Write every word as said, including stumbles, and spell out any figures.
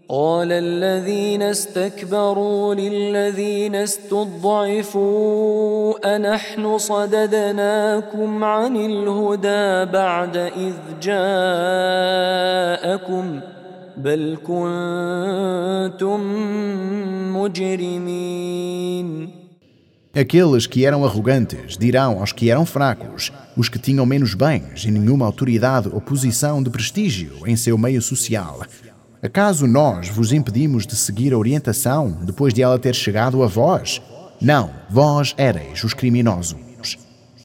قال الذين استكبروا للذين استضعفوا أنحن صددناكم عن الهدى بعد إذ جاءكم بل كنتم مجرمين. Aqueles que eram arrogantes dirão aos que eram fracos, os que tinham menos bens e nenhuma autoridade ou posição de prestígio em seu meio social: acaso nós vos impedimos de seguir a orientação depois de ela ter chegado a vós? Não, vós éreis os criminosos.